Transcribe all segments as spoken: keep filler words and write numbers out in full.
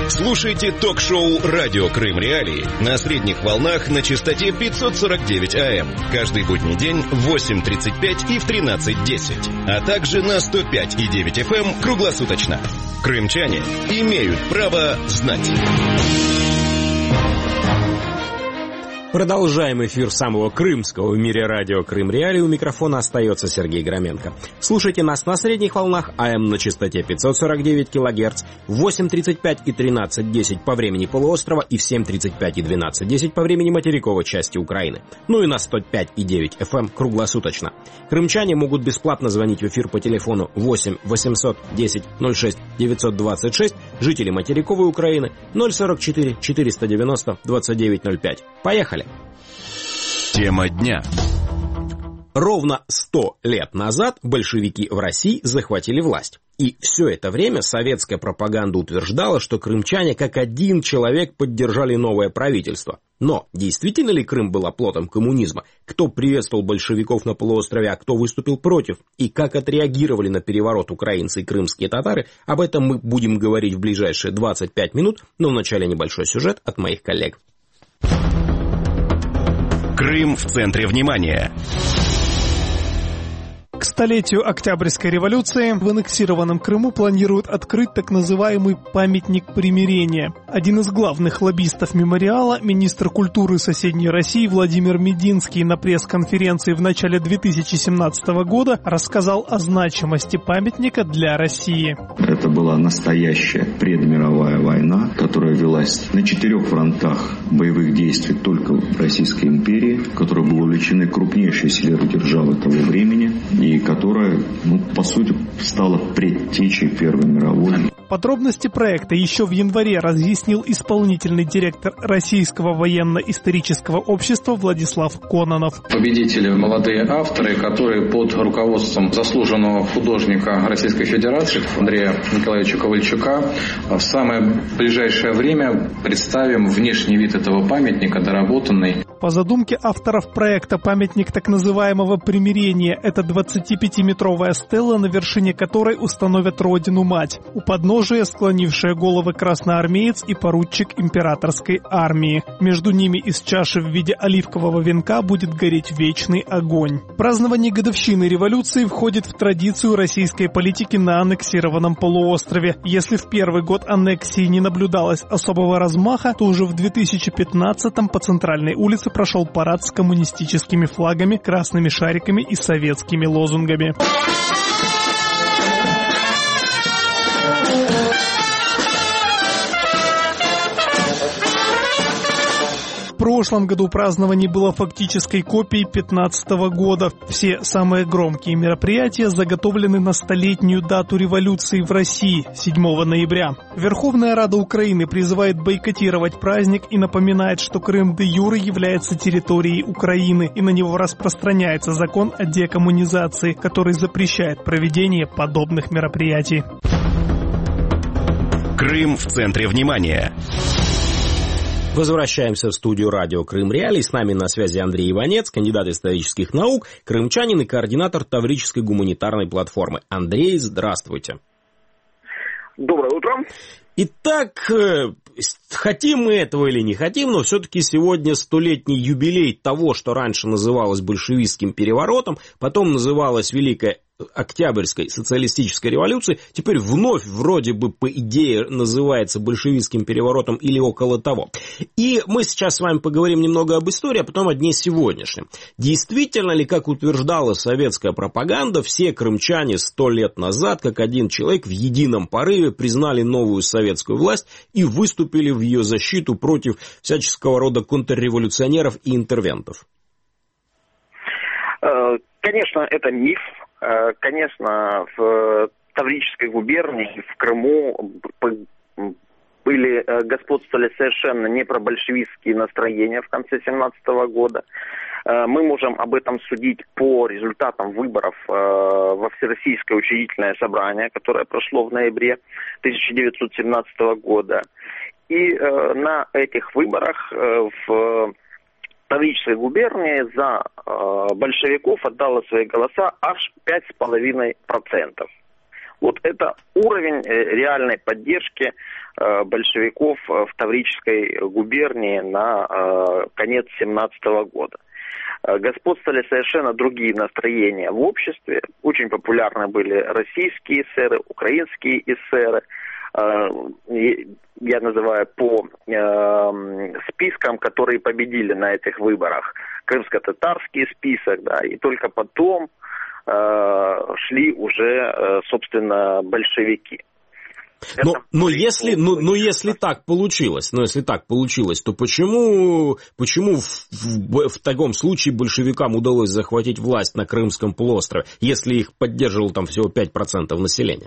Слушайте ток-шоу «Радио Крым Реалии» на средних волнах на частоте пятьсот сорок девять АМ. Каждый будний день в восемь тридцать пять и в тринадцать десять. А также на сто пять и девять эф эм круглосуточно. Крымчане имеют право знать. Продолжаем эфир самого крымского в мире радио Крым Реалии. У микрофона остается Сергей Громенко. Слушайте нас на средних волнах АМ на частоте пятьсот сорок девять килогерц, в восемь тридцать пять и тринадцать десять по времени полуострова и в семь тридцать пять и двенадцать десять по времени материковой части Украины. Ну и на сто пять и девять эф эм круглосуточно. Крымчане могут бесплатно звонить в эфир по телефону восемь восемьсот десять ноль шесть девятьсот двадцать шесть, жители материковой Украины ноль сорок четыре четыреста девяносто двадцать девять ноль пять. Поехали! Тема дня. Ровно сто лет назад большевики в России захватили власть. И все это время советская пропаганда утверждала, что крымчане как один человек поддержали новое правительство. Но действительно ли Крым был оплотом коммунизма? Кто приветствовал большевиков на полуострове, а кто выступил против? И как отреагировали на переворот украинцы и крымские татары? Об этом мы будем говорить в ближайшие двадцать пять минут, но вначале небольшой сюжет от моих коллег. Крым в центре внимания. К столетию Октябрьской революции в аннексированном Крыму планируют открыть так называемый памятник примирения. Один из главных лоббистов мемориала, министр культуры соседней России Владимир Мединский на пресс-конференции в начале две тысячи семнадцатого года рассказал о значимости памятника для России. Это была настоящая предмировая война, которая велась на четырех фронтах боевых действий только в Российской империи, в которой были увлечены крупнейшие силы державы того времени, и которая, ну, по сути, стала предтечей Первой мировой. Подробности проекта еще в январе разъяснил исполнительный директор Российского военно-исторического общества Владислав Кононов. Победители, молодые авторы, которые под руководством заслуженного художника Российской Федерации Андрея Николаевича Ковальчука в самое ближайшее время представим внешний вид этого памятника, доработанный. По задумке авторов проекта памятник так называемого примирения – это двадцатипятиметровая стела, на вершине которой установят Родину-Мать. У подножия склонившие головы красноармеец и поручик императорской армии. Между ними из чаши в виде оливкового венка будет гореть вечный огонь. Празднование годовщины революции входит в традицию российской политики на аннексированном полуострове. Если в первый год аннексии не наблюдалось особого размаха, то уже в две тысячи пятнадцатом по центральной улице прошел парад с коммунистическими флагами, красными шариками и советскими лозунгами. В прошлом году празднование было фактической копией пятнадцатого года. Все самые громкие мероприятия заготовлены на столетнюю дату революции в России – седьмого ноября. Верховная Рада Украины призывает бойкотировать праздник и напоминает, что Крым де-юре является территорией Украины, и на него распространяется закон о декоммунизации, который запрещает проведение подобных мероприятий. Крым в центре внимания. Возвращаемся в студию радио Крым Реалии. С нами на связи Андрей Иванец, кандидат исторических наук, крымчанин и координатор Таврической гуманитарной платформы. Андрей, здравствуйте. Доброе утро. Итак, хотим мы этого или не хотим, но все-таки сегодня столетний юбилей того, что раньше называлось большевистским переворотом, потом называлось Великой Октябрьской социалистической революции, теперь вновь вроде бы по идее называется большевистским переворотом или около того. И мы сейчас с вами поговорим немного об истории, а потом о дне сегодняшнем. Действительно ли, как утверждала советская пропаганда, все крымчане сто лет назад, как один человек, в едином порыве признали новую советскую власть и выступили в ее защиту против всяческого рода контрреволюционеров и интервентов? Конечно, это миф. Конечно, в Таврической губернии, в Крыму были, господствовали совершенно не пробольшевистские настроения в конце семнадцатого года. Мы можем об этом судить по результатам выборов во Всероссийское учредительное собрание, которое прошло в ноябре тысяча девятьсот семнадцатого года. И на этих выборах в Таврической губернии за э, большевиков отдало свои голоса аж пять с половиной процентов. Вот это уровень реальной поддержки большевиков в Таврической губернии на конец семнадцатого года. Господствовали совершенно другие настроения в обществе. Очень популярны были российские эсеры, украинские эсеры. Я называю по спискам, которые победили на этих выборах. Крымско-татарский список, да, и только потом шли уже, собственно, большевики. Но, но, если, но, но если так получилось, но если так получилось, то почему, почему в, в, в таком случае большевикам удалось захватить власть на Крымском полуострове, если их поддерживало там всего пять процентов населения?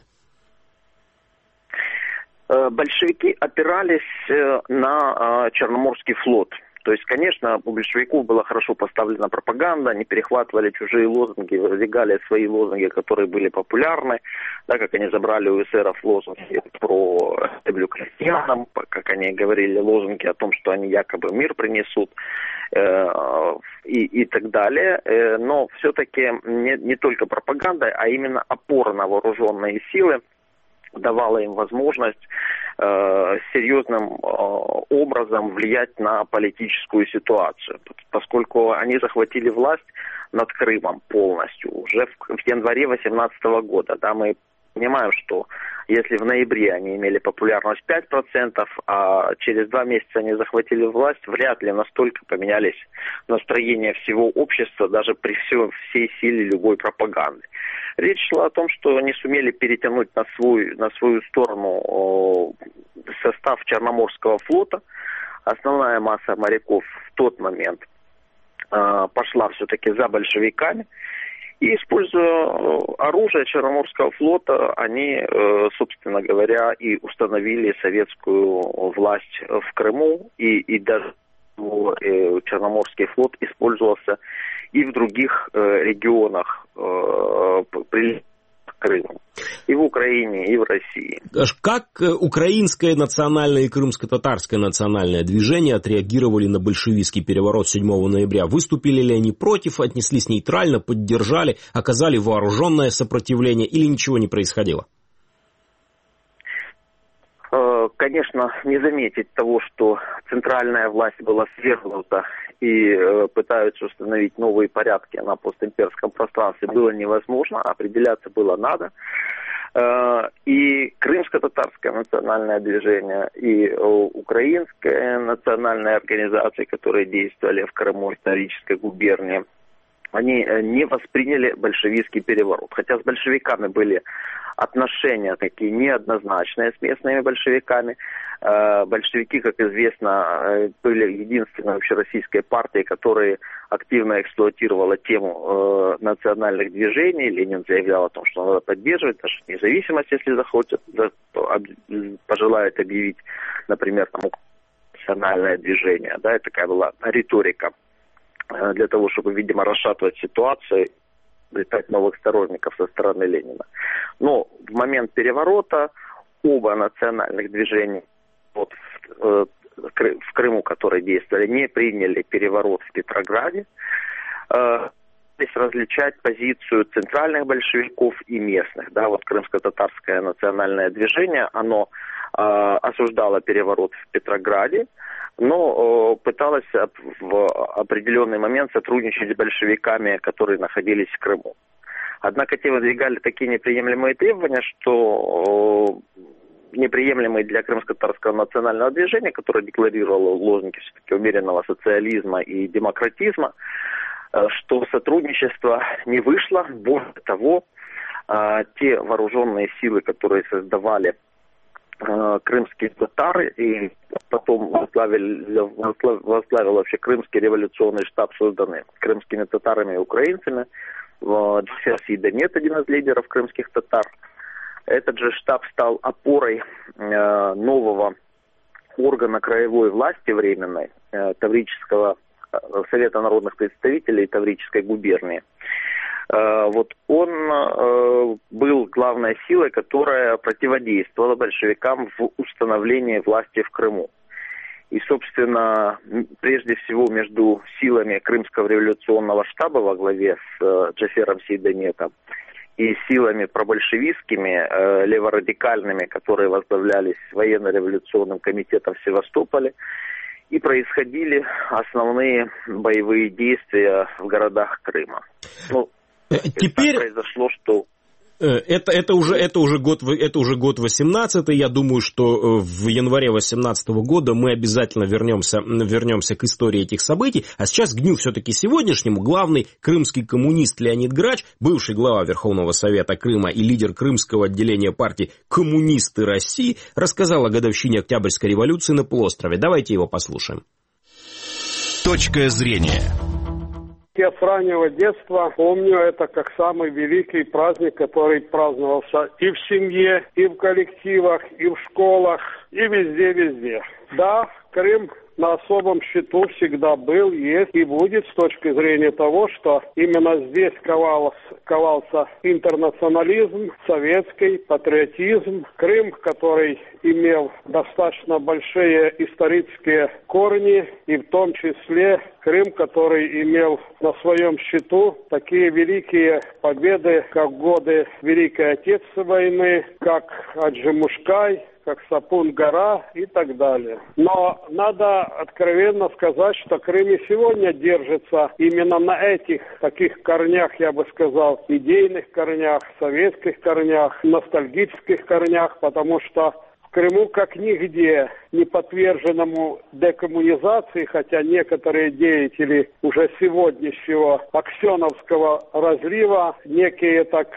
Большевики опирались на Черноморский флот. То есть, конечно, у большевиков была хорошо поставлена пропаганда, они перехватывали чужие лозунги, выдвигали свои лозунги, которые были популярны, да, как они забрали у эсеров лозунги про землю крестьянам, как они говорили лозунги о том, что они якобы мир принесут э, и, и так далее. Э, но все-таки не, не только пропаганда, а именно опора на вооруженные силы давала им возможность э, серьезным э, образом влиять на политическую ситуацию, поскольку они захватили власть над Крымом полностью уже в, в январе две тысячи восемнадцатого года. Да, мы понимаем, что если в ноябре они имели популярность пять процентов, а через два месяца они захватили власть, вряд ли настолько поменялись настроения всего общества, даже при всей, всей силе любой пропаганды. Речь шла о том, что они сумели перетянуть на, свой, на свою сторону э, состав Черноморского флота. Основная масса моряков в тот момент э, пошла все-таки за большевиками. И, используя оружие Черноморского флота, они, собственно говоря, и установили советскую власть в Крыму, и, и даже Черноморский флот использовался и в других регионах при Крыму. И в Украине, и в России. Как украинское национальное и крымско-татарское национальное движение отреагировали на большевистский переворот седьмого ноября? Выступили ли они против, отнеслись нейтрально, поддержали, оказали вооруженное сопротивление или ничего не происходило? Конечно, не заметить того, что центральная власть была свергнута и э, пытаются установить новые порядки на постимперском пространстве, было невозможно, определяться было надо. Э, и крымско-татарское национальное движение, и э, украинская национальная организация, которые действовали в Крыму, исторической губернии, они не восприняли большевистский переворот. Хотя с большевиками были отношения такие неоднозначные с местными большевиками. Большевики, как известно, были единственной общероссийской партией, которая активно эксплуатировала тему национальных движений. Ленин заявлял о том, что надо поддерживать даже независимость, если захочет, пожелает объявить, например, там, национальное движение. Да, и такая была риторика для того, чтобы, видимо, расшатывать ситуацию, летать новых сторонников со стороны Ленина. Но в момент переворота оба национальных движения вот, в, в Крыму, которые действовали, не приняли переворот в Петрограде. Здесь различать позицию центральных большевиков и местных. Да, вот крымско-татарское национальное движение, оно э, осуждало переворот в Петрограде, но э, пыталось в определенный момент сотрудничать с большевиками, которые находились в Крыму. Однако те выдвигали такие неприемлемые требования, что э, неприемлемые для крымско-татарского национального движения, которое декларировало лозунги все-таки умеренного социализма и демократизма, что сотрудничество не вышло. Более того, те вооруженные силы, которые создавали крымские татары и потом возглавил, возглавил вообще Крымский революционный штаб, созданный крымскими татарами и украинцами, Джафер Сейдамет, один из лидеров крымских татар. Этот же штаб стал опорой нового органа краевой власти временной, Таврического Совета народных представителей Таврической губернии. Вот он был главной силой, которая противодействовала большевикам в установлении власти в Крыму. И, собственно, прежде всего между силами Крымского революционного штаба во главе с Джафером Сейдаметом и силами пробольшевистскими, э, леворадикальными, которые возглавлялись военно-революционным комитетом в Севастополе, и происходили основные боевые действия в городах Крыма. Ну, Теперь... так произошло, что... Это, это, уже, это, уже год, это уже год восемнадцатый. Я думаю, что в январе восемнадцатого года мы обязательно вернемся, вернемся к истории этих событий. А сейчас к дню все-таки сегодняшнему. Главный крымский коммунист Леонид Грач, бывший глава Верховного Совета Крыма и лидер крымского отделения партии «Коммунисты России», рассказал о годовщине Октябрьской революции на полуострове. Давайте его послушаем. Точка зрения. Я с раннего детства помню это как самый великий праздник, который праздновался и в семье, и в коллективах, и в школах, и везде-везде. Да, Крым на особом счету всегда был, есть и будет с точки зрения того, что именно здесь ковался, ковался интернационализм, советский патриотизм. Крым, который имел достаточно большие исторические корни, и в том числе Крым, который имел на своем счету такие великие победы, как годы Великой Отечественной войны, как Аджимушкай, как Сапун-гора и так далее. Но надо откровенно сказать, что Крым и сегодня держится именно на этих таких корнях, я бы сказал, идейных корнях, советских корнях, ностальгических корнях, потому что в Крыму как нигде не подверженному декоммунизации, хотя некоторые деятели уже сегодняшнего аксеновского разлива, некие так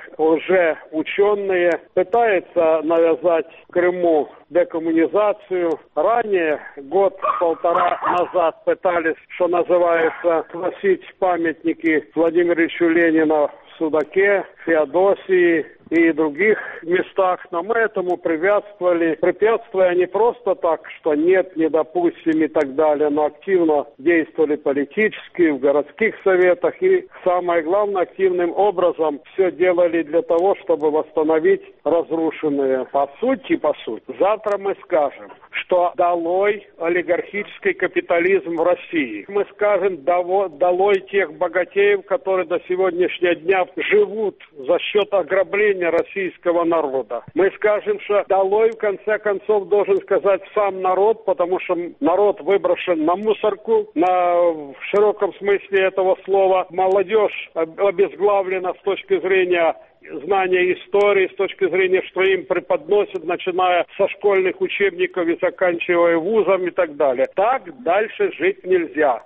лжеученые, пытаются навязать Крыму декоммунизацию. Ранее, год-полтора назад, пытались, что называется, сносить памятники Владимиру Ильичу Ленину в Судаке, Феодосии и других местах, но мы этому препятствовали, препятствуя не просто так, что нет, не допустим и так далее, но активно действовали политически, в городских советах и, самое главное, активным образом все делали для того, чтобы восстановить разрушенное. По сути, по сути, завтра мы скажем, что долой олигархический капитализм в России. Мы скажем, долой тех богатеев, которые до сегодняшнего дня живут за счет ограбления российского народа. Мы скажем, что долой, в конце концов, должен сказать сам народ, потому что народ выброшен на мусорку, на, в широком смысле этого слова. Молодежь обезглавлена с точки зрения знания истории, с точки зрения, что им преподносят, начиная со школьных учебников и заканчивая вузом и так далее. Так дальше жить нельзя.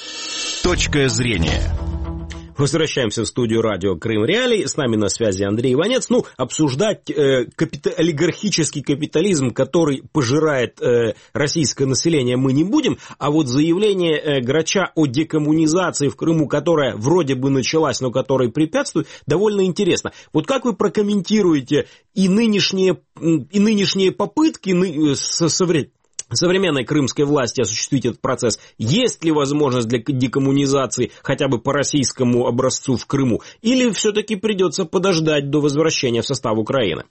Точка зрения. Возвращаемся в студию радио Крым Реалии. С нами на связи Андрей Иванец. Ну, обсуждать э, капита- олигархический капитализм, который пожирает э, российское население, мы не будем. А вот заявление э, Грача о декоммунизации в Крыму, которая вроде бы началась, но которой препятствует, довольно интересно. Вот как вы прокомментируете и нынешние, и нынешние попытки ны- со, совре- современной крымской власти осуществить этот процесс? Есть ли возможность для декоммунизации хотя бы по российскому образцу в Крыму? Или все-таки придется подождать до возвращения в состав Украины?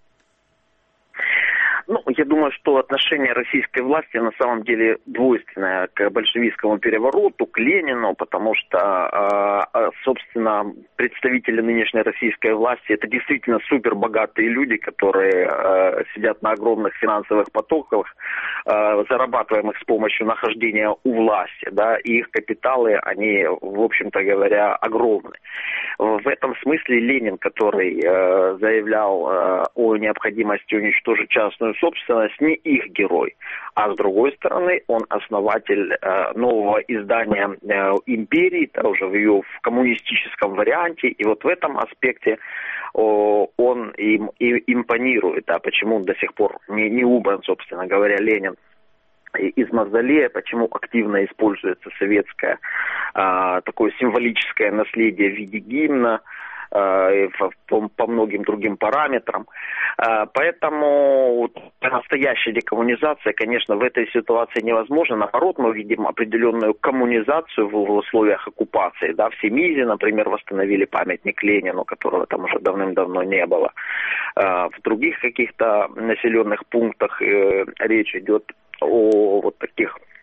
Ну, я думаю, что отношение российской власти на самом деле двойственное к большевистскому перевороту, к Ленину, потому что, собственно, представители нынешней российской власти — это действительно супербогатые люди, которые сидят на огромных финансовых потоках, зарабатываемых с помощью нахождения у власти, да, и их капиталы, они, в общем-то говоря, огромны. В этом смысле Ленин, который заявлял о необходимости уничтожить частную собственность, не их герой. А с другой стороны, он основатель э, нового издания э, империи, да, уже в ее в коммунистическом варианте. И вот в этом аспекте о, он им и импонирует. Да, почему он до сих пор не, не убран, собственно говоря, Ленин из мавзолея, почему активно используется советское э, такое символическое наследие в виде гимна, По, по многим другим параметрам. Поэтому настоящая декоммунизация, конечно, в этой ситуации невозможна. Наоборот, мы видим определенную коммунизацию в условиях оккупации. Да, в Семизе, например, восстановили памятник Ленину, которого там уже давным-давно не было. В других каких-то населенных пунктах речь идет о вот таких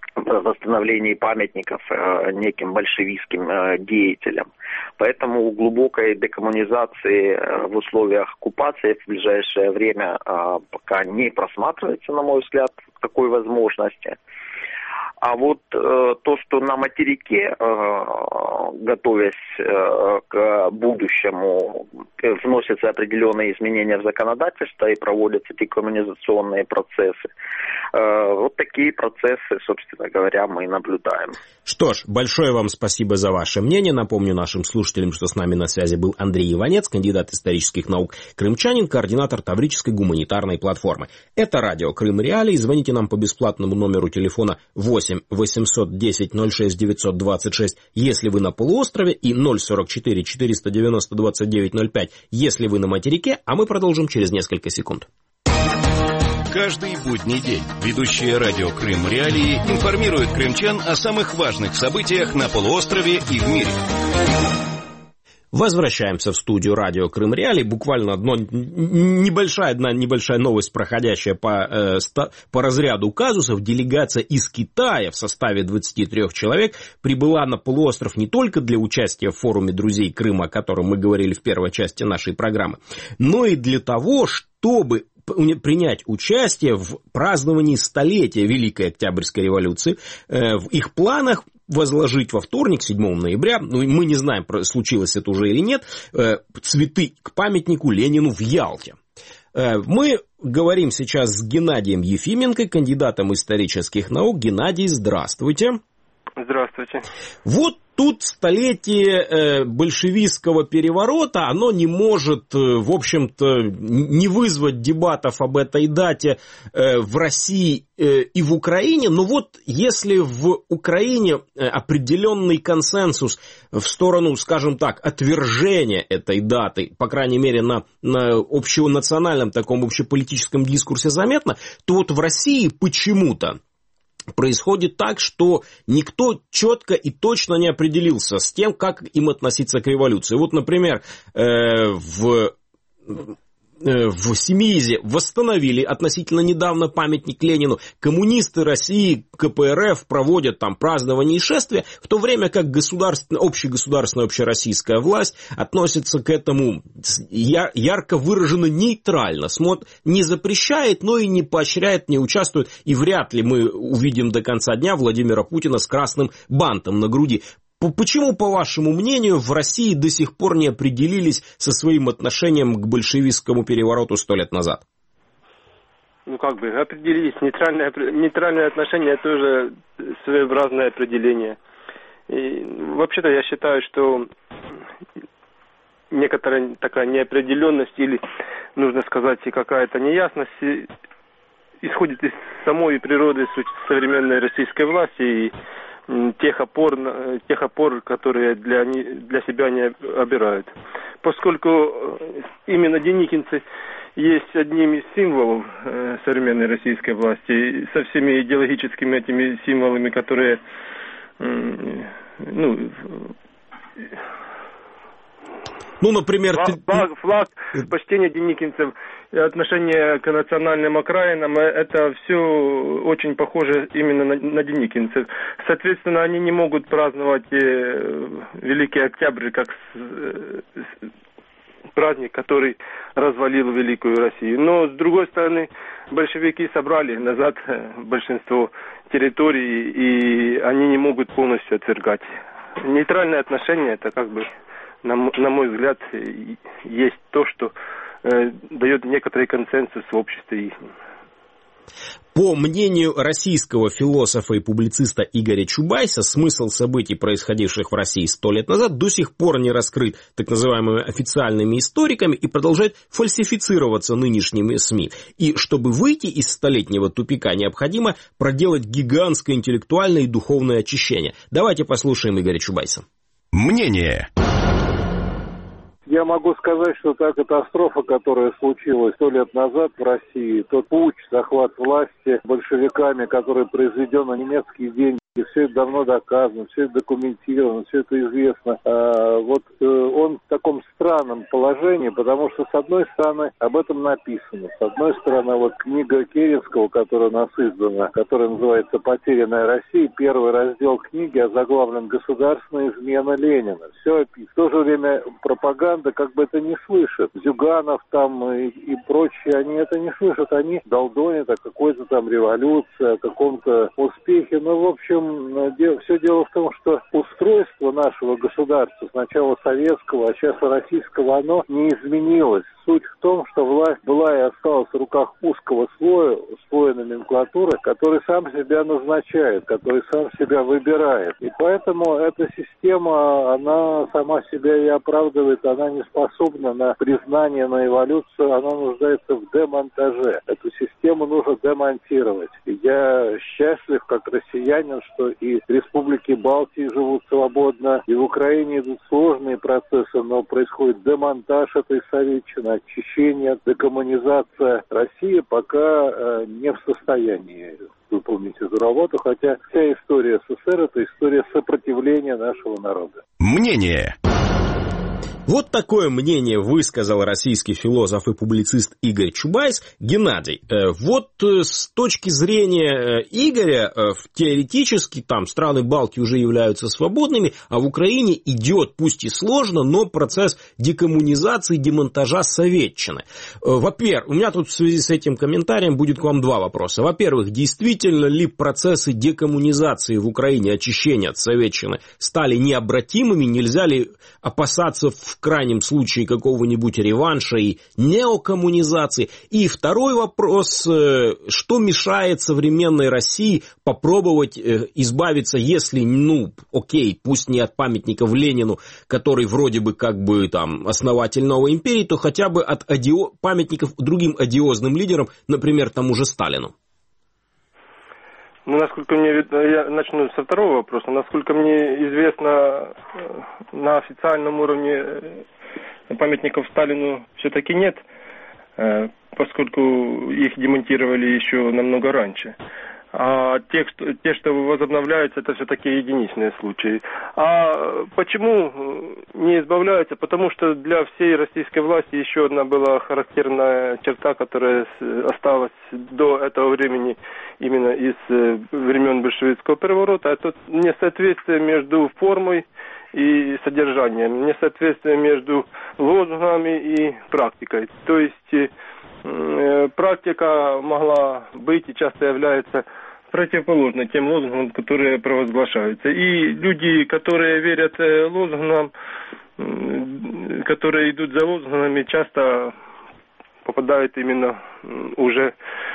восстановлении памятников э, неким большевистским э, деятелям. Поэтому глубокой декоммунизации э, в условиях оккупации в ближайшее время э, пока не просматривается, на мой взгляд, такой возможности. А вот э, то, что на материке, э, готовясь э, к будущему, э, вносятся определенные изменения в законодательство и проводятся декоммунизационные процессы, э, вот такие процессы, собственно говоря, мы наблюдаем. Что ж, большое вам спасибо за ваше мнение. Напомню нашим слушателям, что с нами на связи был Андрей Иванец, кандидат исторических наук, крымчанин, координатор Таврической гуманитарной платформы. Это радио Крым Реалии. Звоните нам по бесплатному номеру телефона восемь восемьсот десять ноль шесть девятьсот двадцать шесть, если вы на полуострове, и ноль сорок четыре четыреста девяносто двадцать девять ноль пять, если вы на материке, а мы продолжим через несколько секунд. Каждый будний день ведущие радио Крым Реалии информируют крымчан о самых важных событиях на полуострове и в мире. Возвращаемся в студию радио Крым Реалии. Буквально одно, небольшая, одна небольшая новость, проходящая по, э, ста, по разряду казусов. Делегация из Китая в составе двадцати трёх человек прибыла на полуостров не только для участия в форуме друзей Крыма, о котором мы говорили в первой части нашей программы, но и для того, чтобы принять участие в праздновании столетия Великой Октябрьской революции. Э, в их планах возложить во вторник, седьмого ноября, ну, мы не знаем, случилось это уже или нет, э, цветы к памятнику Ленину в Ялте. Э, мы говорим сейчас с Геннадием Ефименко, кандидатом исторических наук. Геннадий, здравствуйте. Здравствуйте. Вот тут столетие э, большевистского переворота, оно не может, э, в общем-то, не вызвать дебатов об этой дате э, в России э, и в Украине. Но вот если в Украине э, определенный консенсус в сторону, скажем так, отвержения этой даты, по крайней мере, на, на общенациональном таком общеполитическом дискурсе заметно, то вот в России почему-то происходит так, что никто четко и точно не определился с тем, как им относиться к революции. Вот, например, э, в... в Семиизе восстановили относительно недавно памятник Ленину. Коммунисты России, ка пэ эр эф проводят там празднования и шествия, в то время как государственная, общегосударственная, общероссийская власть относится к этому ярко выраженно нейтрально. Смотр, не запрещает, но и не поощряет, не участвует. И вряд ли мы увидим до конца дня Владимира Путина с красным бантом на груди. Почему, по вашему мнению, в России до сих пор не определились со своим отношением к большевистскому перевороту сто лет назад? Ну, как бы, определились. Нейтральное, нейтральное отношение – тоже своеобразное определение. И, вообще-то, я считаю, что некоторая такая неопределенность или, нужно сказать, какая-то неясность исходит из самой природы современной российской власти и тех опор, тех опор, которые для, для себя они обирают. Поскольку именно деникинцы есть одним из символов современной российской власти, со всеми идеологическими этими символами, которые, ну, ну, например... Флаг, флаг, почтение деникинцев, отношение к национальным окраинам, это все очень похоже именно на, на деникинцев. Соответственно, они не могут праздновать э, Великий Октябрь как с, с, праздник, который развалил Великую Россию. Но, с другой стороны, большевики собрали назад большинство территорий, и они не могут полностью отвергать. Нейтральное отношение, это как бы, на, на мой взгляд, есть то, что э, дает некоторый консенсус в обществе их. По мнению российского философа и публициста Игоря Чубайса, смысл событий, происходивших в России сто лет назад, до сих пор не раскрыт так называемыми официальными историками и продолжает фальсифицироваться нынешними СМИ. И чтобы выйти из столетнего тупика, необходимо проделать гигантское интеллектуальное и духовное очищение. Давайте послушаем Игоря Чубайса. Мнение. Я могу сказать, что та катастрофа, которая случилась сто лет назад в России, тот путч, захват власти большевиками, который произведен на немецкие деньги, И все это давно доказано, все это документировано, все это известно. А, вот э, он в таком странном положении, потому что, с одной стороны, об этом написано. С одной стороны, вот книга Керенского, которая у нас издана, которая называется «Потерянная Россия», первый раздел книги озаглавлен «Государственная измена Ленина». Все описано. В то же время пропаганда как бы это не слышит. Зюганов там и, и прочие, они это не слышат. Они долдонят о какой-то там революции, о каком-то успехе. Ну, в общем, все дело в том, что устройство нашего государства, сначала советского, а сейчас российского, оно не изменилось. Суть в том, что власть была и осталась в руках узкого слоя, слоя номенклатуры, который сам себя назначает, который сам себя выбирает. И поэтому эта система, она сама себя и оправдывает, она не способна на признание, на эволюцию, она нуждается в демонтаже. Эту систему нужно демонтировать. И я счастлив, как россиянин, что и республики Балтии живут свободно, и в Украине идут сложные процессы, но происходит демонтаж этой советчины, очищение, декоммунизация. России пока э, не в состоянии выполнить эту работу, хотя вся история СССР — это история сопротивления нашего народа. Мнение. Вот такое мнение высказал российский философ и публицист Игорь Чубайс. Геннадий, вот с точки зрения Игоря, теоретически там страны Балтии уже являются свободными, а в Украине идет, пусть и сложно, но процесс декоммунизации, демонтажа советчины. Во-первых, у меня тут в связи с этим комментарием будет к вам два вопроса. Во-первых, действительно ли процессы декоммунизации в Украине, очищения от советчины стали необратимыми? Нельзя ли опасаться в крайнем случае какого-нибудь реванша и неокоммунизации? И второй вопрос, что мешает современной России попробовать избавиться, если, ну, окей, пусть не от памятников Ленину, который вроде бы как бы там основатель новой империи, то хотя бы от одио... памятников другим одиозным лидерам, например, тому же Сталину? Ну, насколько мне, я начну со второго вопроса. Насколько мне известно, на официальном уровне памятников Сталину все-таки нет, поскольку их демонтировали еще намного раньше. А те, что, те, что возобновляются, это все-таки единичные случаи. А почему не избавляются? Потому что для всей российской власти еще одна была характерная черта, которая осталась до этого времени именно из времен большевистского переворота. Это несоответствие между формой и содержанием, несоответствие между лозунгами и практикой. То есть практика могла быть и часто является противоположной тем лозунгам, которые провозглашаются. И люди, которые верят лозунгам, которые идут за лозунгами, часто попадают именно уже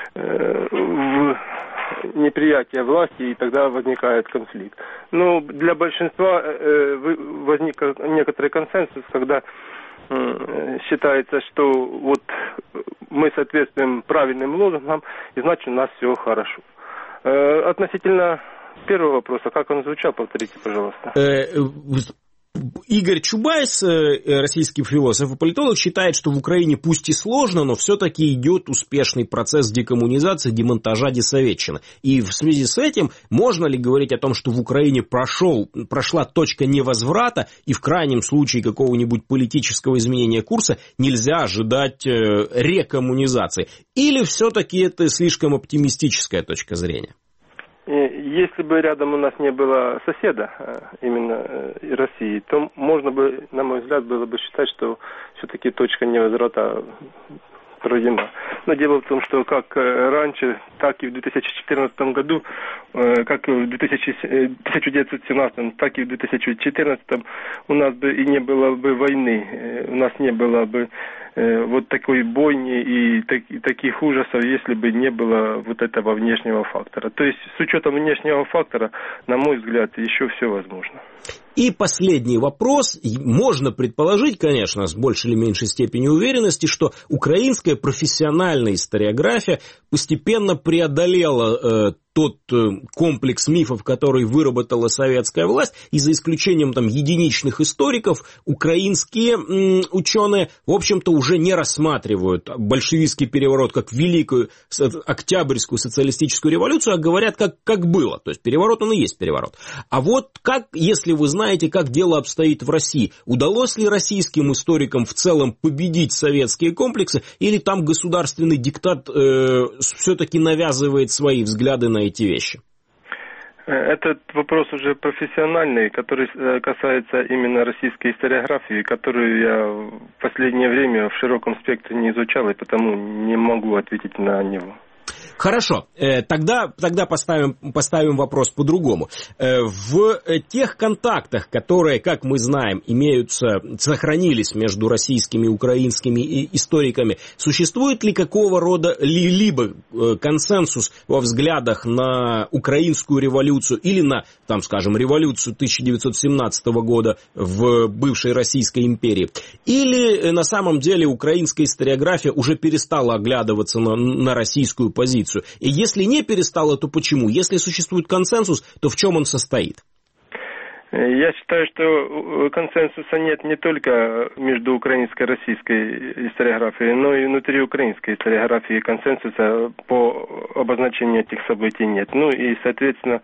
в неприятие власти, и тогда возникает конфликт. Но для большинства возник некоторый консенсус, когда считается, что вот мы соответствуем правильным лозунгам, и значит у нас все хорошо. Относительно первого вопроса, как он звучал, повторите, пожалуйста. Игорь Чубайс, российский философ и политолог, считает, что в Украине пусть и сложно, но все-таки идет успешный процесс декоммунизации, демонтажа десоветчины. И в связи с этим можно ли говорить о том, что в Украине прошел, прошла точка невозврата, и в крайнем случае какого-нибудь политического изменения курса нельзя ожидать рекоммунизации? Или все-таки это слишком оптимистическая точка зрения? Если бы рядом у нас не было соседа, именно России, то можно бы, на мой взгляд, было бы считать, что все-таки точка невозврата пройдена. Но дело в том, что как раньше, так и в две тысячи четырнадцатом году, как и в тысяча девятьсот семнадцатом, так и в две тысячи четырнадцатом у нас бы и не было бы войны, у нас не было бы вот такой бойни и, так, и таких ужасов, если бы не было вот этого внешнего фактора. То есть с учетом внешнего фактора, на мой взгляд, еще все возможно. И последний вопрос. Можно предположить, конечно, с большей или меньшей степенью уверенности, что украинская профессиональная историография постепенно преодолела э, тот э, комплекс мифов, который выработала советская власть, и за исключением там единичных историков, украинские м, ученые, в общем-то, уже не рассматривают большевистский переворот как великую октябрьскую социалистическую революцию, а говорят, как, как было. То есть переворот, он и есть переворот. А вот как, если вы знаете, как дело обстоит в России, удалось ли российским историкам в целом победить советские комплексы, или там государственный диктат э, все-таки навязывает свои взгляды на эти вещи? Этот вопрос уже профессиональный, который касается именно российской историографии, которую я в последнее время в широком спектре не изучал, и потому не могу ответить на него. Хорошо, тогда, тогда поставим, поставим вопрос по-другому. В тех контактах, которые, как мы знаем, имеются, сохранились между российскими и украинскими историками, существует ли какого рода либо консенсус во взглядах на украинскую революцию или на, там, скажем, революцию тысяча девятьсот семнадцатого года в бывшей Российской империи? Или на самом деле украинская историография уже перестала оглядываться на, на российскую позицию? И если не перестала, то почему? Если существует консенсус, то в чем он состоит? Я считаю, что консенсуса нет не только между украинской и российской историографией, но и внутри украинской историографии консенсуса по обозначению этих событий нет. Ну и, соответственно,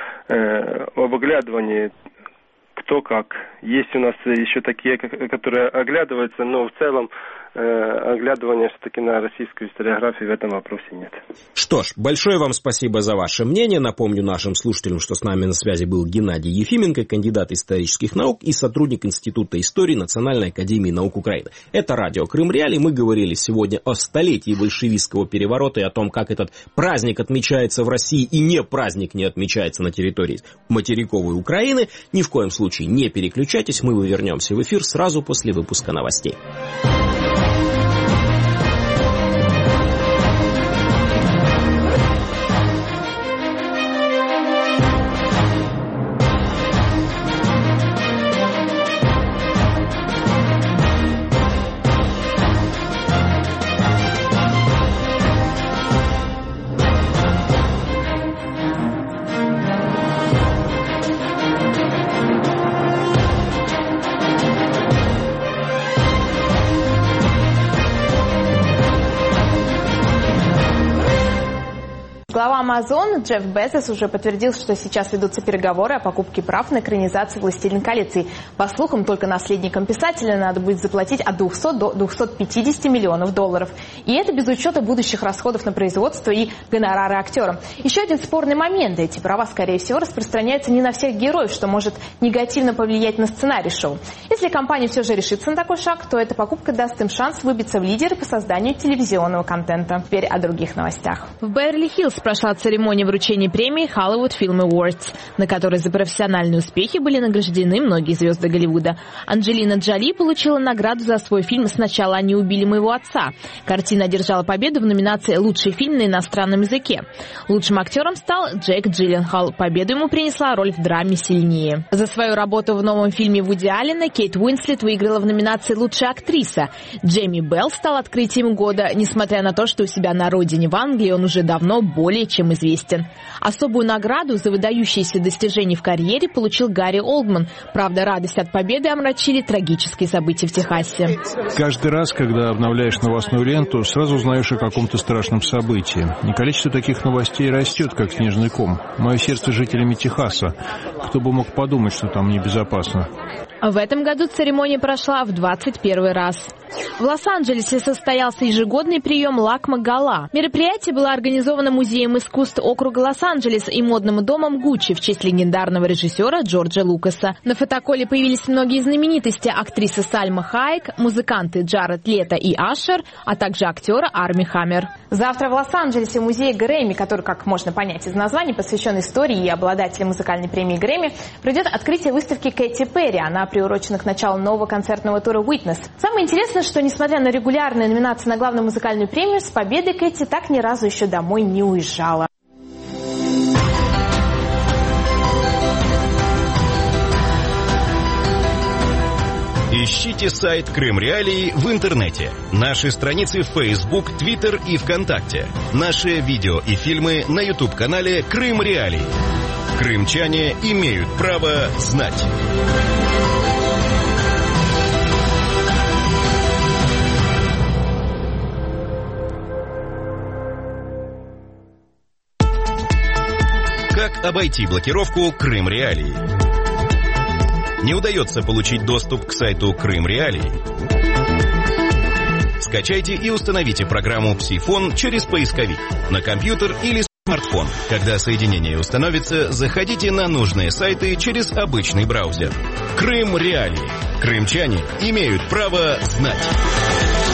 об оглядывании кто как. Есть у нас еще такие, которые оглядываются, но в целом э, оглядывания все-таки на российскую историографию в этом вопросе нет. Что ж, большое вам спасибо за ваше мнение. Напомню нашим слушателям, что с нами на связи был Геннадий Ефименко, кандидат исторических наук и сотрудник Института истории Национальной академии наук Украины. Это радио Крым Реалии. Мы говорили сегодня о столетии большевистского переворота и о том, как этот праздник отмечается в России и не праздник не отмечается на территории материковой Украины. Ни в коем случае не переключайтесь, мы вернемся в эфир сразу после выпуска новостей. Глава Amazon Джефф Безос уже подтвердил, что сейчас ведутся переговоры о покупке прав на экранизацию «Властелин колец». И, по слухам, только наследникам писателя надо будет заплатить от двухсот до двухсот пятидесяти миллионов долларов. И это без учета будущих расходов на производство и гонорары актерам. Еще один спорный момент. Эти права, скорее всего, распространяются не на всех героев, что может негативно повлиять на сценарий шоу. Если компания все же решится на такой шаг, то эта покупка даст им шанс выбиться в лидеры по созданию телевизионного контента. Теперь о других новостях. В Беверли-Хиллз прошла церемония вручения премии Hollywood Film Awards, на которой за профессиональные успехи были награждены многие звезды Голливуда. Анджелина Джоли получила награду за свой фильм «Сначала они убили моего отца». Картина одержала победу в номинации «Лучший фильм на иностранном языке». Лучшим актером стал Джейк Джилленхол. Победу ему принесла роль в драме «Сильнее». За свою работу в новом фильме Вуди Аллена Кейт Уинслет выиграла в номинации «Лучшая актриса». Джейми Белл стал открытием года, несмотря на то, что у себя на родине в Англии он уже давно более чем известен. Особую награду за выдающиеся достижения в карьере получил Гарри Олдман. Правда, радость от победы омрачили трагические события в Техасе. Каждый раз, когда обновляешь новостную ленту, сразу узнаешь о каком-то страшном событии. И количество таких новостей растет, как снежный ком. Мое сердце жителями Техаса. Кто бы мог подумать, что там небезопасно. В этом году церемония прошла в двадцать первый раз. В Лос-Анджелесе состоялся ежегодный прием Лакма Гала. Мероприятие было организовано Музеем искусств округа Лос-Анджелес и модным домом Гуччи в честь легендарного режиссера Джорджа Лукаса. На фотоколе появились многие знаменитости: актриса Сальма Хайек, музыканты Джаред Лето и Ашер, а также актера Арми Хаммер. Завтра в Лос-Анджелесе музей Грэмми, который, как можно понять из названия, посвящен истории и обладателю музыкальной премии Грэмми, пройдет открытие выставки Кэти Перри. Она приурочена к началу нового концертного тура «Witness». Самое интересное, что, несмотря на регулярные номинации на главную музыкальную премию, с победой Кэти так ни разу еще домой не уезжала. Ищите сайт Крым Реалии в интернете. Наши страницы в Facebook, Twitter и ВКонтакте. Наши видео и фильмы на YouTube-канале Крым Реалии. Крымчане имеют право знать. Как обойти блокировку Крым Реалии? Не удается получить доступ к сайту Крым Реалии? Скачайте и установите программу Псифон через поисковик на компьютер или смартфон. Когда соединение установится, заходите на нужные сайты через обычный браузер. Крым Реалии. Крымчане имеют право знать.